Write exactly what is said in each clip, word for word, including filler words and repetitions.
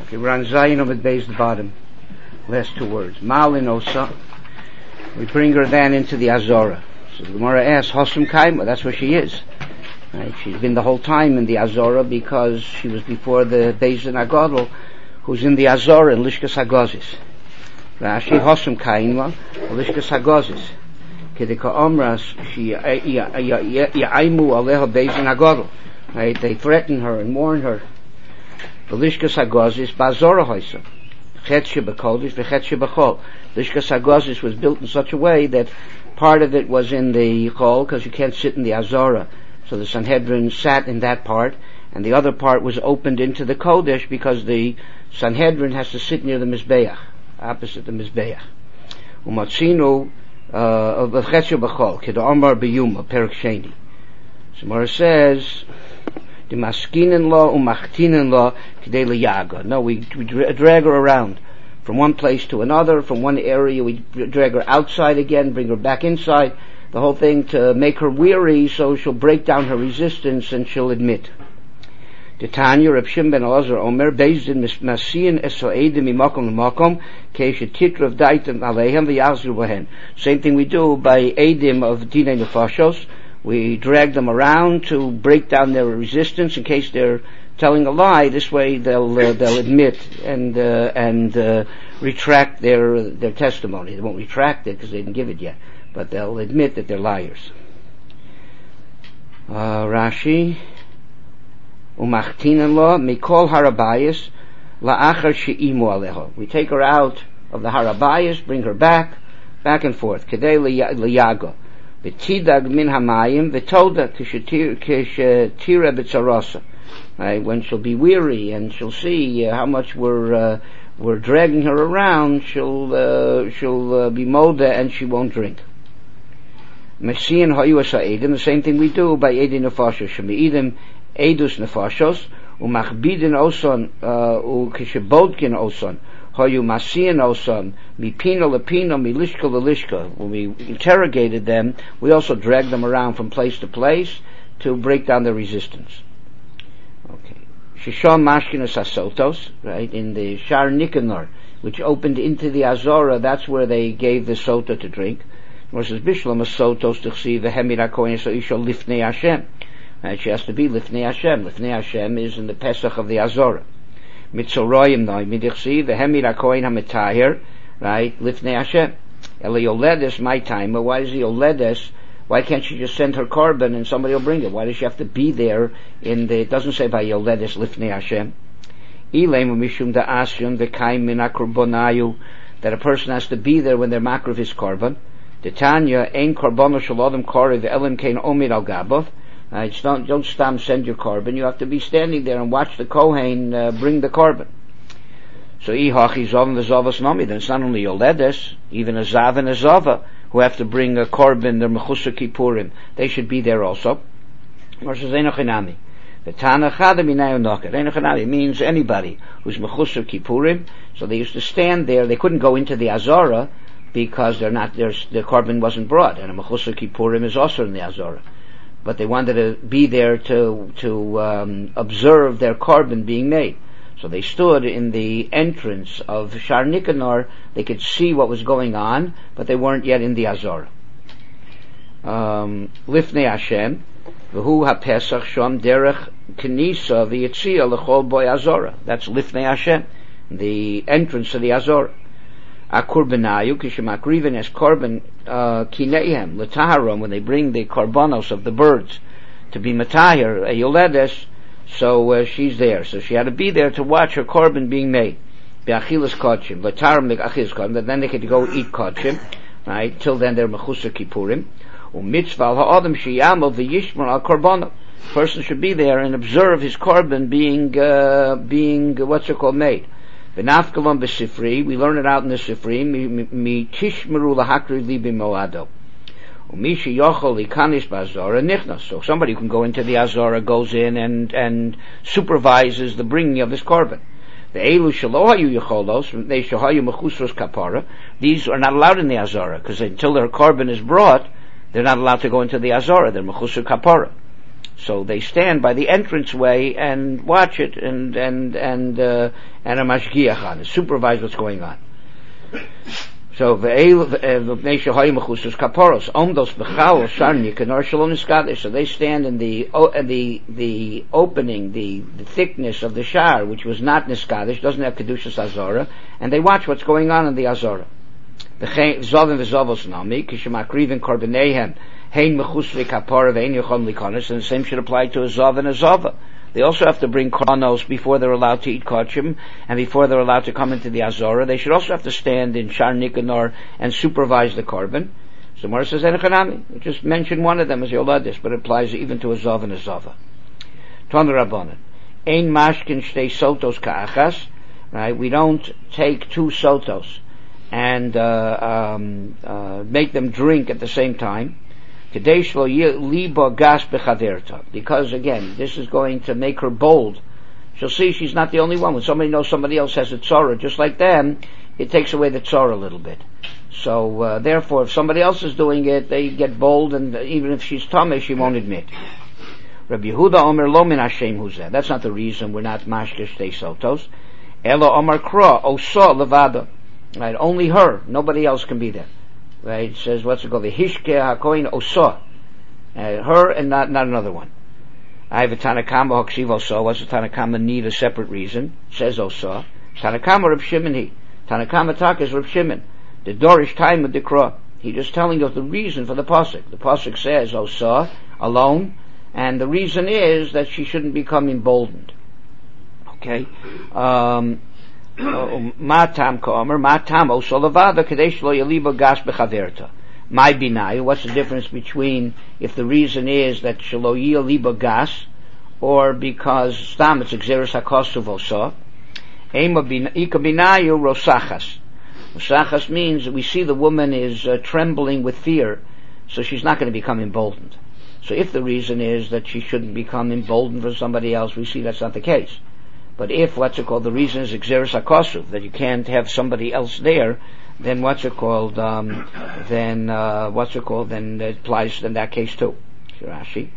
Okay, we're on Zion of the base, the bottom. Last two words. Malin Osa. We bring her then into the Azora. So the Gemara asks, Hosum Kaima, that's where she is. Right? She's been the whole time in the Azora because she was before the Beis Din Agadol, who's in the Azora in Lishkas Hagozis. Rashi Hosum Kaima, Lishkas Hagozis. Kedika Omras, she Yaimu Aleha Beis Din Agadol. Right? They threaten her and warn her. The Lishkas Hagozis Bazora Hoisa. Chetche Bekodesh, Vechetche Bechol. Lishkas Hagozis was built in such a way that part of it was in the Chol, because you can't sit in the Azora. So the Sanhedrin sat in that part, and the other part was opened into the Kodesh because the Sanhedrin has to sit near the Mizbeach, opposite the Mizbeach. Umatzinu, uh, Vechetche Bechol, Keda Omar Beyuma, Perik Sheni. Samara says, the maskinin law umachtinin law k'dei liyaga. No, we, we drag her around from one place to another, from one area we drag her outside again, bring her back inside, the whole thing to make her weary so she'll break down her resistance and she'll admit. Titania Reb Shimon ben Elazar Omer Beis Din masiyin eso edim mimakom lemakom keishet titrav daitem aleihem v'yachzir bohen. Same thing we do by edim of dinei nefashos. We drag them around to break down their resistance in case they're telling a lie. This way they'll uh, they'll admit and uh, and uh, retract their their testimony. They won't retract it because they didn't give it yet, but they'll admit that they're liars. Uh, Rashi Umachtinan law mikol harabayis la'achar she'imu aleho. We take her out of the harabayis, bring her back, back and forth. Kedei liyago. V'tidag min hamayim v'toda kishetira b'tzarosa. Right, when she'll be weary and she'll see uh, how much we're uh, we're dragging her around, she'll uh, she'll uh, be moda and she won't drink. Mesian hayu asa edim, the same thing we do by edin nefashos. Shemeidim edus nefashos umachbidin oson ukishebodkin oson. Hayu masian oson mipino lepino milishka lelishka. When we interrogated them, we also dragged them around from place to place to break down their resistance. Okay. Shishon mashkinas asotos, right, in the Shar Nicanor, which opened into the Azora, that's where they gave the sota to drink. Versus Bishlam asotos to see the Hemira Kohen so isha lifnei Hashem. Right, she has to be lifnei Hashem. Lifnei Hashem is in the Pesach of the Azora. Mitzoroyim noi midichsi the Hemira Kohen hametahir, right, lifnei Hashem. Eli yoledes my time, but why is he yoledes? Why can't she just send her carbon and somebody will bring it? Why does she have to be there in the, it doesn't say by yoledes lifnei Hashem. Ilem mishum da asyun v'kaim min akorbonayu, that a person has to be there when they're makriv his carbon. The Tanya ein karbono shalodem kariv elim kein omid al gabav. Uh, don't, don't stam send your carbon. You have to be standing there and watch the Kohen uh, bring the carbon. So ihachi zov v'zovas nami. Then it's not only yoledes, even a zav and a zava who have to bring a carbon. They're mechusar kippurim. They should be there also. Versus enochinami. The Tana chadaminayu noket. Enochinami means anybody who's mechusar kippurim. So they used to stand there. They couldn't go into the Azora because they're not. Their their carbon wasn't brought, and a mechusar kippurim is also in the Azora. But they wanted to be there to to um, observe their carbon being made. So they stood in the entrance of Shar Nicanor. They could see what was going on, but they weren't yet in the Azora. Lifnei Hashem, v'hu ha'pesach shom derech kenisa v'yitzia l'chol boy Azora. That's Lifnei Hashem, the entrance to the Azora. Akurbenayu kishemakriven es korban kineihem l'taharom, when they bring the karbonos of the birds to be matahir a yoledes, so uh, she's there. So she had to be there to watch her korban being made. Be'achilas kodshim l'taharom be'achilas kodshim. But then they could go eat kodshim. Right? Till then they're mechusar kippurim. U'mitzvah ha'adam sheyamol v'yishmor al korbono. Person should be there and observe his korban being uh, being uh, what's it called made. V'nafkalon b'sifri, we learn it out in the Sifri, mi tishmeru lahakri li b'moado. U'mishi yochol ikanis b'azora nichnas. So somebody who can go into the Azora goes in and, and supervises the bringing of his korban. Ve'elu shelo hayu yocholos, they shahayu mechusros kapara. These are not allowed in the Azora, because until their korban is brought, they're not allowed to go into the Azora. They're mechusros kapara. So they stand by the entranceway and watch it and and and uh, and a mashgiach on it, supervise what's going on. So they stand in the uh, the the opening, the, the thickness of the shar, which was not niskadish, doesn't have kedushas azora, and they watch what's going on in the azora. The zovim v'zovos nami kishemakriven korbanehem hein mechus v'kapara ve'ein yochom likonos, and the same should apply to a zov and a zova. They also have to bring korbanos before they're allowed to eat kachim, and before they're allowed to come into the azora. They should also have to stand in shar nikanor and supervise the korban. So Mara says enochanami. We just mentioned one of them as yoladis, but it applies even to a zov and a zova. Ton rabbanan ein mashkin shtei sotos ka'achas. Right? We don't take two sotos and uh, um, uh, make them drink at the same time. Because again, this is going to make her bold. She'll see she's not the only one. When somebody knows somebody else has a tzara just like them, it takes away the tzara a little bit. So uh, therefore, if somebody else is doing it, they get bold, and even if she's tameh, she won't admit. Rabbi Yehuda Omer lo min Hashem huzeh. That's not the reason we're not mashke shtei sotos. Elo Omar Kra Osa levada. Right, only her. Nobody else can be there. Right, it says, what's it called? The Hishke HaKoin Osa. Uh, her and not, not another one. I have a Tanakama Hoksiv Osa. What's the Tanakama need a separate reason? It says Osa. Tanakama Reb Shimon he. Tanakama Tak is Reb Shimon. The Dorish time of the Kra. He just telling us the reason for the Pasuk. The Pasuk says Osa, alone, and the reason is that she shouldn't become emboldened. Okay? Um, Matam Komer, Matam Osolavada Kadesh Lo Yaliba Gas Bechaverta. My binai, what's the difference between if the reason is that Shelo Yaliba Gas or because Stam it's Exeris Hakosuv Osa? Ema Ika Binayu Rosachas. Rosachas means that we see the woman is uh, trembling with fear, so she's not going to become emboldened. So if the reason is that she shouldn't become emboldened for somebody else, we see that's not the case. But if, what's it called, the reason is exeris hakosuv, that you can't have somebody else there, then what's it called, um, then, uh, what's it called, then it applies in that case too. Rashi.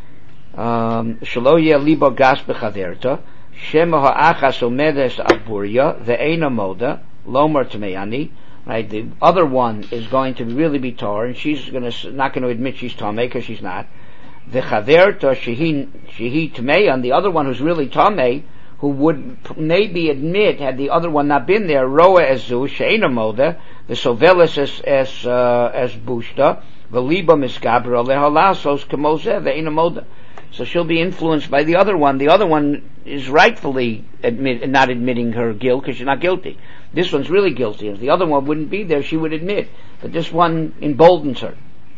Shelo yeh libo gas bechaverta, shema ha'achas omedes aburya, ve'ena moda, lomar tmeyani. Right, the other one is going to really be tar, and she's gonna, not going to admit she's tameh, because she's not. The chaverta shehi, shehi tmei, and the other one who's really tameh, who would maybe admit, had the other one not been there, roa ezu she'ena moda, the sovelis es es uh, es bushta, the liba miskabra lehalasos kemozeh ve'ena moda. So she'll be influenced by the other one. The other one is rightfully admit, not admitting her guilt because she's not guilty. This one's really guilty. If the other one wouldn't be there, she would admit. But this one emboldens her.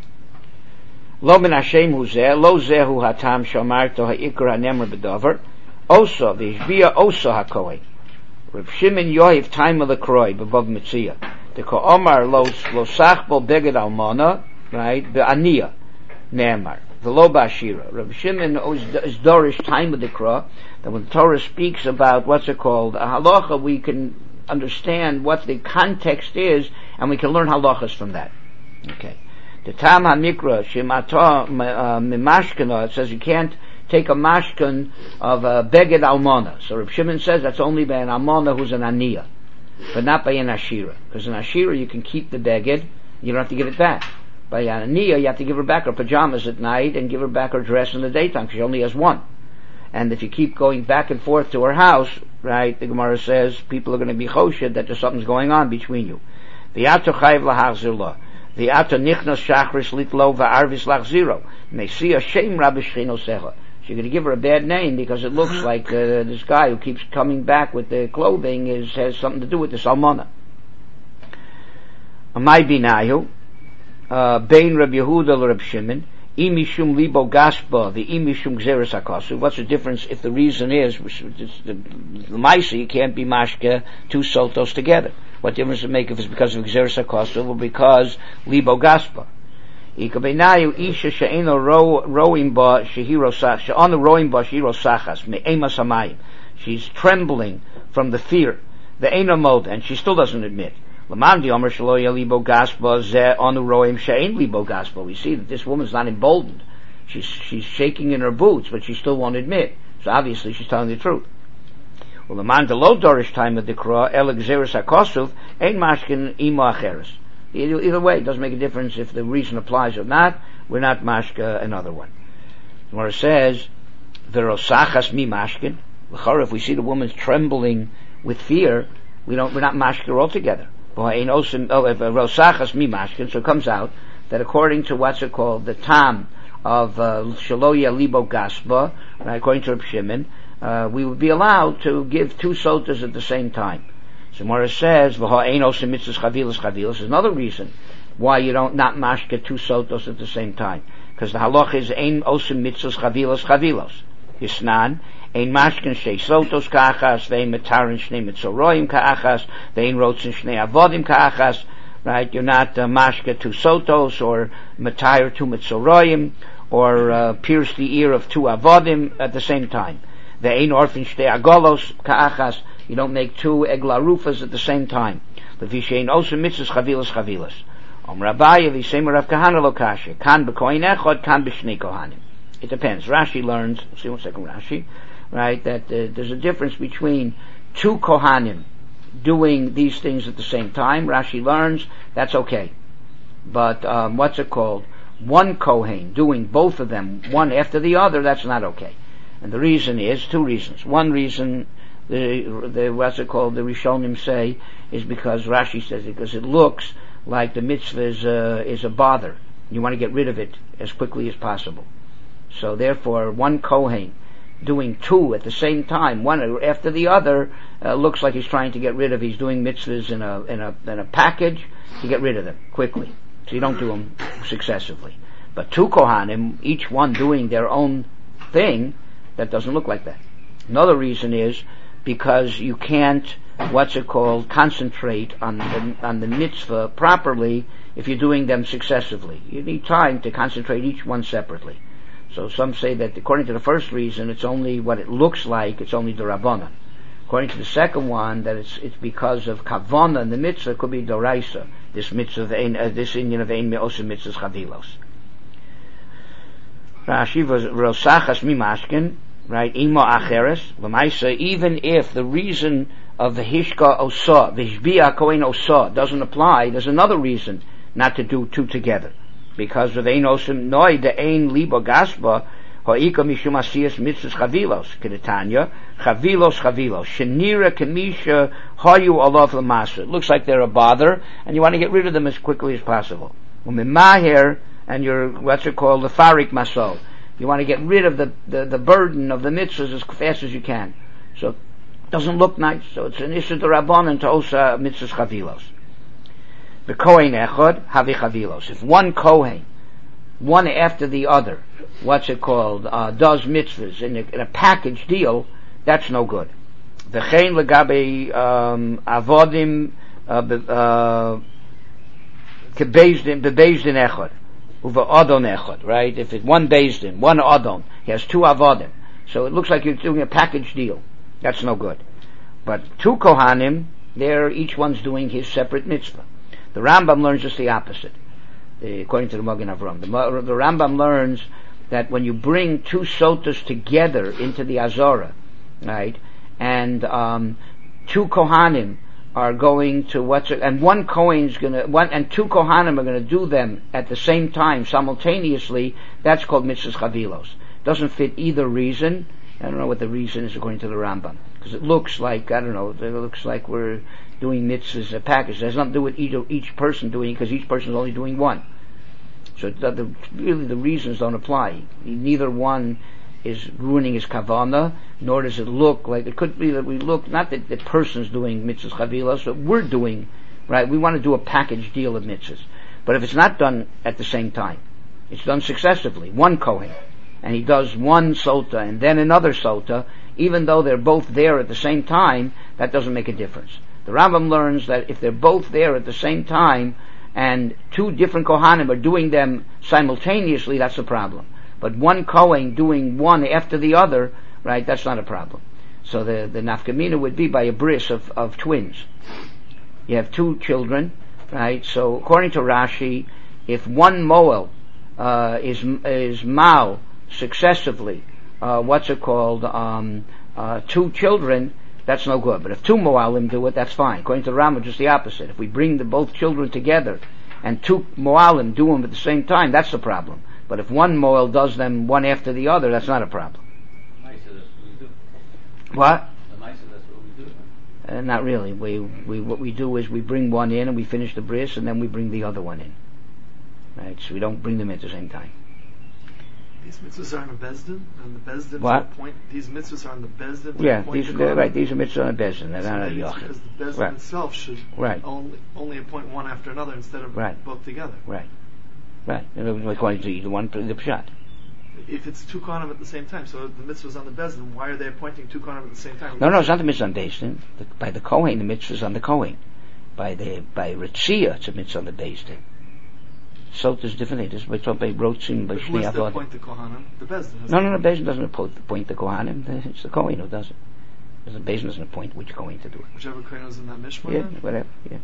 Lo min Hashem hu zeh, lo zehu hatam shomarto ha'ikr ha'nemer b'dover. Osa, v'ishbiya osa ha'kohen. Reb Shimon yohiv time of the kroi, b'bov mitzia. The ko'omar lo sachbo beged almona, right, be'aniya, ne'emar. V'lo ba'ashira. Reb Shimon is dorish time of the kroi, that when the Torah speaks about, what's it called, a halacha, we can understand what the context is, and we can learn halachas from that. Okay. The Tam HaMikra, Shemata Mimashkana, it says you can't take a mashkan of a beged almona. So Reb Shimon says that's only by an almona who's an aniyah, but not by an ashira. Because an ashira you can keep the beged, you don't have to give it back. By an aniyah you have to give her back her pajamas at night and give her back her dress in the daytime, because she only has one. And if you keep going back and forth to her house, right, the Gemara says people are going to be choshed that there's something's going on between you. V'yato chayv lahachzir lo. V'yato nichnas shachris litlo va'arvis lachziro. Me'si Hashem rabbi shchino secha. So you're going to give her a bad name because it looks like uh, this guy who keeps coming back with the clothing is has something to do with the salmona. Amay binayu, bein Reb Yehuda l'Reb Shimon, imishum libo gaspa, the imishum gzeres hakasu. What's the difference if the reason is the ma'isa you can't be mashke two sotos together? What difference does it make if it's because of gzeres hakasu or because libo gaspa? Ikabenayu isha she'eno roim ba shehiro sach she'on the roim ba shehiro sachas me'ema samayim. She's trembling from the fear, the ena mode, and she still doesn't admit. Laman di omer shelo yalibo gaspa ze on the roim she'en libo gaspa. We see that this woman's not emboldened. She's she's shaking in her boots, but she still won't admit. So obviously she's telling the truth. Well, the man the low dorish time of the kra el exeris hakosuf ein mashkin imo acheres. Either, either way, it doesn't make a difference if the reason applies or not. We're not mashka another one. Where it says v'rosachas mi mashkin. If we see the woman's trembling with fear, we don't. We're not mashka altogether. Oh, rosachas mi mashkin. So it comes out that according to what's it called, the tam of shaloya libo gaspa, right, according to Reb Shimon, uh, we would be allowed to give two sotas at the same time. So Mora says, "V'ha'ein osim mitzvahs chavilas chavilas." Is another reason why you don't not mashka two sotos at the same time, because the halacha is ein osim mitzvahs chavilas chavilos. Yisnan ein mashkin shnei sotos ka'achas, ve'ein metarin shnei mitzoroim ka'achas, ve'ein rotzin shnei avodim ka'achas. Right, you're not uh, mashka two sotos or matayr two mitzoroim or uh, pierce the ear of two avodim at the same time. Ve'ein orfin shnei agolos ka'achas. You don't make two eglarufas at the same time. Levishein osim mitzvahs chavilas chavilas. Om Rabaya v'seim Rav Kahana lo kasha. Kan b'kohen echad, kan b'shnei kohanim. It depends. Rashi learns, see one second Rashi, right, that uh, there's a difference between two kohanim doing these things at the same time. Rashi learns, that's okay. But, um, what's it called? One kohen doing both of them, one after the other, that's not okay. And the reason is, two reasons. One reason, the, the what's it called, the Rishonim say, is because Rashi says it, because it looks like the mitzvah is, uh, is a bother. You want to get rid of it as quickly as possible. So therefore, one kohen doing two at the same time, one after the other, uh, looks like he's trying to get rid of, he's doing mitzvahs in a, in a, in a package to get rid of them quickly. So you don't do them successively. But two kohanim, each one doing their own thing, that doesn't look like that. Another reason is because you can't, what's it called, concentrate on the, on the mitzvah properly if you're doing them successively. You need time to concentrate each one separately. So some say that according to the first reason, it's only what it looks like, it's only the Rabbanan. According to the second one, that it's it's because of Kavana and the mitzvah, it could be Doraisa, this mitzvah of ein, uh, this Indian of Ein Me'osim Mitzvahs Chavilos. Rashi was Rosachas Mimashkin, right, Imo Acheres, L'maisa, even if the reason of the Hishka Osa, the Hishbia Kohen Osa doesn't apply, there's another reason not to do two together. Because of Ein Osim Noi, the Ein Libo Gaspa, Ho'ika Mishum Asiyas Mitzvahs Chavilos, Kedetanya, Chavilos Chavilos, Shenira Kamisha, Hoyu Olav Lamasa. It looks like they're a bother, and you want to get rid of them as quickly as possible. Umimahir, and you're, what's it called, the Farik Maso. You want to get rid of the, the, the burden of the mitzvahs as fast as you can. So it doesn't look nice, so it's an issue to Rabbanan to Osa Mitzvahs Chavilos. The Kohen Echad, Havi Chavilos. If one Kohen, one after the other, what's it called, uh, does mitzvahs in a, in a package deal, that's no good. V'chein legabe um, avodim kebezdin bebezdin echad uva adon echad, right? If it's one bezdin, one adon, he has two avodim, so it looks like you're doing a package deal. That's no good. But two kohanim, there each one's doing his separate mitzvah. The Rambam learns just the opposite, the, according to the Magen Avram. The, the Rambam learns that when you bring two sotas together into the Azorah, right, and um, two kohanim are going to what's it, and one kohen's gonna, one and two kohanim are gonna do them at the same time simultaneously. That's called mitzvahs chavilos. Doesn't fit either reason. I don't know what the reason is according to the Rambam, because it looks like, I don't know, it looks like we're doing mitzvahs a package. It has nothing to do with each, each person doing it, because each person is only doing one. So the, the, really the reasons don't apply. Neither one is ruining his kavana, nor does it look like, it could be that we look, not that the person's doing mitzvahs chavilos, but we're doing, right, we want to do a package deal of mitzvahs. But if it's not done at the same time, it's done successively, one kohen, and he does one sota and then another sota, even though they're both there at the same time, that doesn't make a difference. The Rambam learns that if they're both there at the same time, and two different kohanim are doing them simultaneously, that's a problem. But one kohen doing one after the other, right, that's not a problem. So the, the nafkamina would be by a bris of, of twins. You have two children, right, so according to Rashi, if one moel uh, is is mal successively, uh, what's it called, um, uh, two children, that's no good. But if two moalim do it, that's fine. According to the Rambam, just the opposite. If we bring the both children together and two moalim do them at the same time, that's the problem. But if one moel does them one after the other, that's not a problem. What? Uh, not really. We, we, what we do is we bring one in and we finish the bris, and then we bring the other one in. Right? So we don't bring them at the same time. These mitzvahs are in the Bezdin, and the Bezdin what? Point. These mitzvahs are in the Bezdin. Yeah, these are right. These are mitzvahs on the Bezdin. They're not on the Yochid. Because the Bezdin right. itself should right. only only appoint one after another instead of right. both together. Right. Right. According to the one, the pshat. If it's two kohanim at the same time, so the mitzvah's on the Bezdin, why are they appointing two kohanim at the same time? No, no, it's not the mitzvah on Bezdin. By the Kohen, the mitzvah's on the Kohen. By the by Ritzia, it's a mitzvah on the Bezdin. So there's different things. By Rotzim, by Shnei Avodah. Who has to appoint the kohanim? The Bezdin. No, no, no. Bezdin doesn't appoint the Kohanim. It's the Kohen who does it. The Bezdin doesn't appoint which Kohen to do it. Whichever Kohen is in that mishmar. Yeah, whatever. Yeah.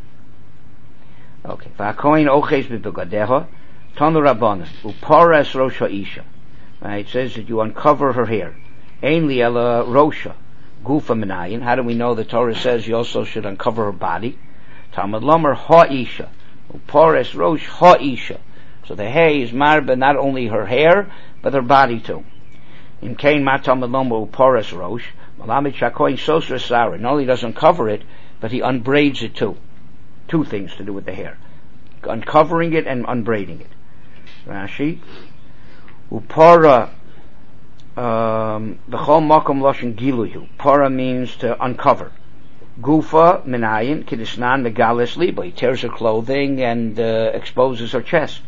Okay. V'hakohen oches b'begadeha tanu rabbanan uparas rosh ha'isha. Right, it says that you uncover her hair. Ein li ela rosha gufa minayin. How do we know the Torah says you also should uncover her body? Talmud lomer ha'isha uparas rosh ha'isha. So the hay is marba not only her hair but her body too. In kain ma talmud lomer uparas rosh malamid shakoin soser sara. Not only doesn't cover it, but he unbraids it too. Two things to do with the hair: uncovering it and unbraiding it. Rashi. Upara, um, b'chol makom loshen giluyu. Para means to uncover. Gufa minayin kidisnan megales liba. He tears her clothing and uh, exposes her chest.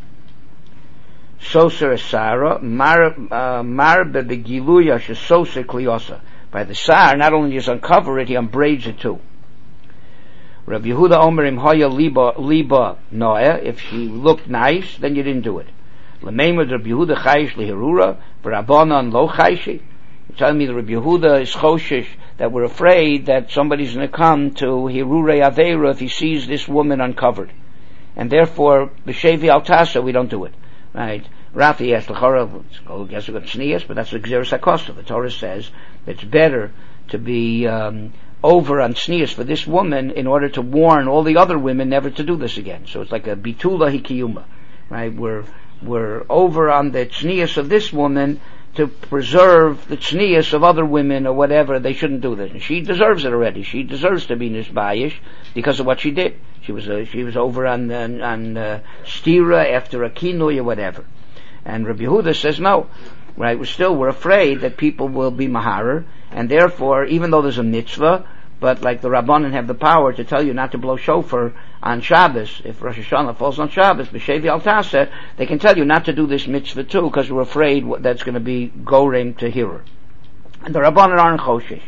Soser esara mar mar bebegiluya shesoser kliosa. By the sar, not only does he uncover it, he unbraids it too. Rabbi Yehuda Omer im haya liba liba noah. If she looked nice, then you didn't do it. L'meimer Rabbi Yehuda chayish lehirura, v'rabbanan lo chayishi. You're telling me that Rabbi Yehuda is choshish, that we're afraid that somebody's going to come to hirurei aveira if he sees this woman uncovered, and therefore b'shevi al tasa we don't do it. Right? Rafi asked l'chora, I guess we got tznius, but that's the gzeres hakosa. The Torah says that it's better to be um, over on tznius for this woman in order to warn all the other women never to do this again. So it's like a bitula hikiyuma. Right? We're We're over on the tznius of this woman to preserve the tznius of other women or whatever. They shouldn't do this. And she deserves it already. She deserves to be nisbayish because of what she did. She was uh, she was over on on, on uh, stira after a kinui or whatever. And Rabbi Yehuda says no. Right? We're still we're afraid that people will be maharer, and therefore, even though there's a mitzvah, but like the Rabbanan have the power to tell you not to blow shofar on Shabbos, if Rosh Hashanah falls on Shabbos, b'shevi al taseh, they can tell you not to do this mitzvah too, because we're afraid that's going to be gorem to hearer. And the Rabbanan aren't choshish.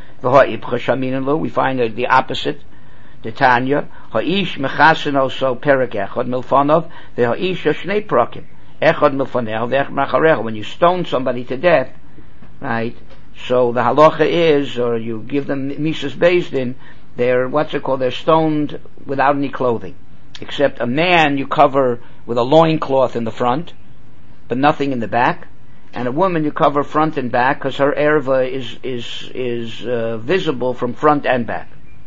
We find the opposite. The Tanya, ha'ish mechasen also perak echad milfanov, the ha'ish shnei prakim, echad milfaneh, ve'ech macharecha. When you stone somebody to death, right? So the halacha is, or you give them misas bezdin, they're, what's it called, they're stoned without any clothing. Except a man you cover with a loincloth in the front, but nothing in the back. And a woman you cover front and back, because her erva is, is, is, uh, visible from front and back.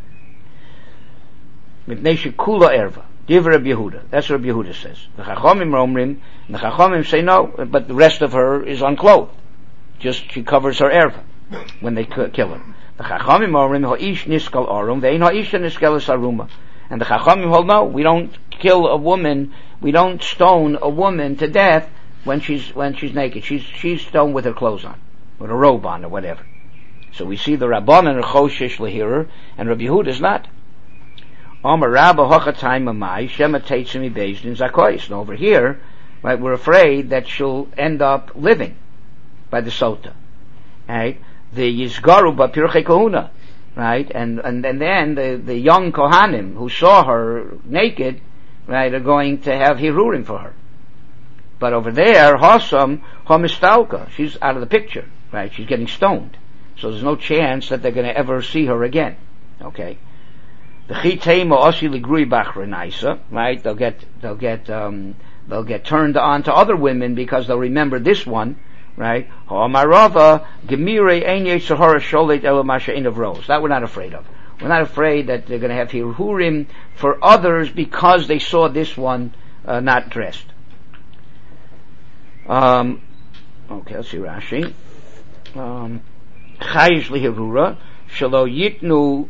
Mipnei shekula erva. Div Rabbi Yehuda. That's what Rabbi Yehuda says. The Chachamim romrim, the Chachamim say no, but the rest of her is unclothed. Just she covers her erva when they kill her. The Chachamim romrim ha'ish niskal arum, ve'in ha'isha niskelas aruma. And the Chachamim hold no, we don't kill a woman, we don't stone a woman to death when she's when she's naked. She's she's stoned with her clothes on, with a robe on or whatever. So we see the Rabbanan are choshish lehirer, and Rabbi Yehuda is not. Omer Rabba hochatayim mamai shema teitzimi bezdin zakois. And over here, right, we're afraid that she'll end up living by the sota, right? The yizgaru b'pirchei kahuna, right? And and and then the the young kohanim who saw her naked, right, are going to have hirurim for her. But over there, Hossam homistalka, she's out of the picture, right? She's getting stoned, so there's no chance that they're going to ever see her again. Okay. The chitema osi ligrui bachrenaisa, right? They'll get they'll get um, they'll get turned on to other women because they'll remember this one, right? Ha'amarava gemire ein yetzirah sholet elo masha'in of rose. That we're not afraid of. We're not afraid that they're going to have hirhurim for others because they saw this one uh, not dressed. Um, okay, let's see Rashi. Um, Chayish lihirura shelo yitnu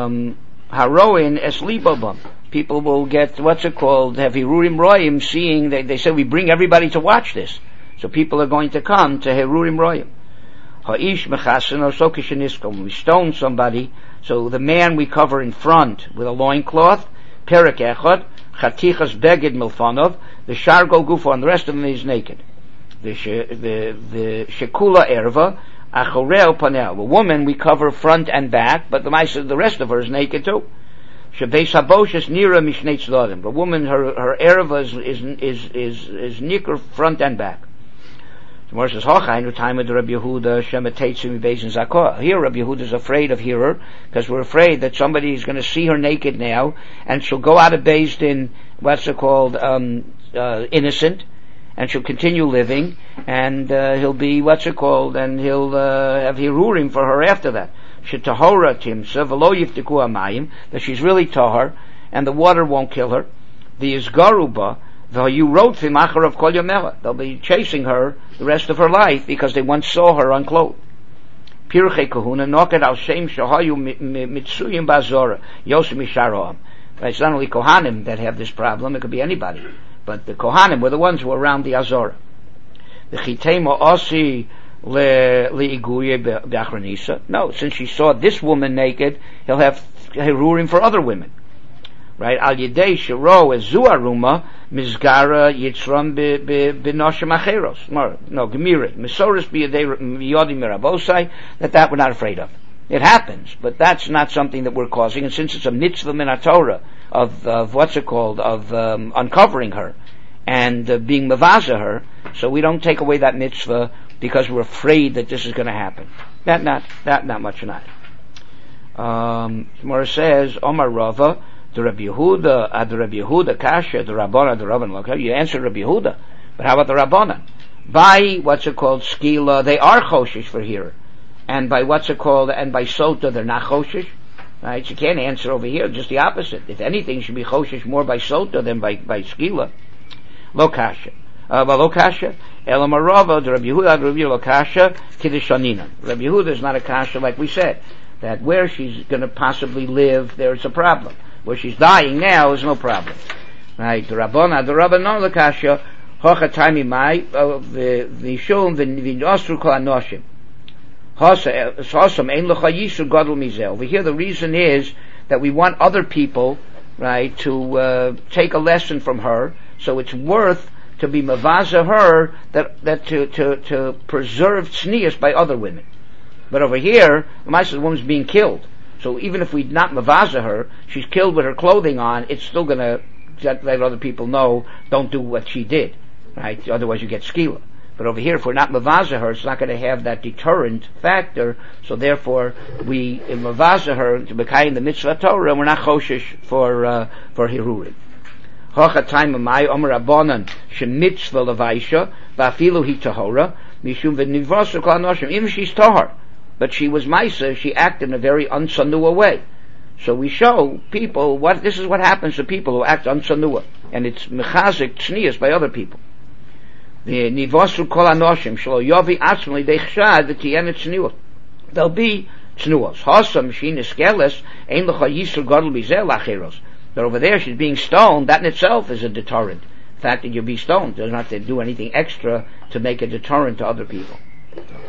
haroin es libabam. People will get, what's it called, have hirurim royim, seeing, they, they say we bring everybody to watch this. So people are going to come to hirurim royim. Ha'ish mechasen or sokishenisko. When we stone somebody, so the man we cover in front with a loincloth, perek echad, chatichas beged milfanov, the shargo gufo, and the rest of them is naked. The the the shekula erva, achoreo panel. The woman we cover front and back, but the the rest of her is naked too. Shebeis haboshes nira mishnei tzlodim. The woman, her her erva is is is is, is nicker front and back. Tomorrow says, Hochainu time of the Rabbi Yehuda, Shemetetzim Beis Zakor. Here Rabbi Yehuda is afraid of her, because we're afraid that somebody is going to see her naked now, and she'll go out of Beis Din, what's it called, um, uh, innocent, and she'll continue living, and uh, he'll be, what's it called, and he'll uh, have hirurim for her after that. Shetahora timsa, v'lo yiftiku amayim, that she's really tahor, and the water won't kill her. The Izgaruba, you wrote of Kol Yomela. They'll be chasing her the rest of her life because they once saw her unclothed. Pirchei Kahuna Noket Al Shem Shahayu Mitsuyim Bazora Yosim Misharoam. It's not only Kohanim that have this problem; it could be anybody. But the Kohanim were the ones who were around the Azora. The Chitema Osi LeIguye Be'achranisa. No, since she saw this woman naked, he'll have hirurim for other women. Right? Al Yedei Shiro as Zuaruma Mizgara Yitzram B'Noshim Acheros. No, Gemiri. Mesoris B'Yodei Mirabosai. That that we're not afraid of. It happens, but that's not something that we're causing. And since it's a mitzvah min Torah of, of what's it called, of um, uncovering her and uh, being mavaza her, so we don't take away that mitzvah because we're afraid that this is going to happen. That not that not much not. Um, Gemara says Omar Rava. The Rabbi Yehuda, uh, the Rabbi Yehuda, Kasha, the Rabbana, the Rabban. Okay, you answer Rabbi Yehuda, but how about the Rabbana? By what's it called, skila, they are choshish for here, and by what's it called, and by sota, they're not choshish. Right? You can't answer over here. Just the opposite. If anything, should be choshish more by sota than by by skila. Lo kasha, uh, but lo kasha. Elamarava, the Rabbi Yehuda, the Rabbi Yehuda, lo kasha, kiddushanina. Rabbi Yehuda is not a kasha, like we said, that where she's going to possibly live, there's a problem. Where she's dying now is no problem, right? The Rabbana, the Rabbanon lekasha hochataymi mai the the shul the v'nosru kol anoshim hosam ein lecha yisur gadol mizel. Over here, the reason is that we want other people, right, to uh, take a lesson from her. So it's worth to be mavaza her that that to to to preserve tznius by other women. But over here, the woman's being killed. So even if we not mavaza her, she's killed with her clothing on, it's still going to let other people know, don't do what she did, right? Otherwise you get skila. But over here, if we're not mavaza her, it's not going to have that deterrent factor, so therefore we mavaza her to become the mitzvah Torah, and we're not choshish for, uh, for hirurim. Hocha time amai omer abonan shemitzvah levaisha, va'afilu hi tahora, mishum v'nivrosu kol anoshim, even she's tahor. But she was Maisa, she acted in a very unsanua way. So we show people what, this is what happens to people who act unsanua. And it's mechazik tznius by other people. The nivosru kol anoshim, shlo yovi atzmli deichshad, v'tiyena tzniut. There'll be tznuos. Hosam, she niskeles, ein lecha yisur gadol bizel acheros. But over there she's being stoned, that in itself is a deterrent. The fact that you'll be stoned doesn't have to do anything extra to make a deterrent to other people.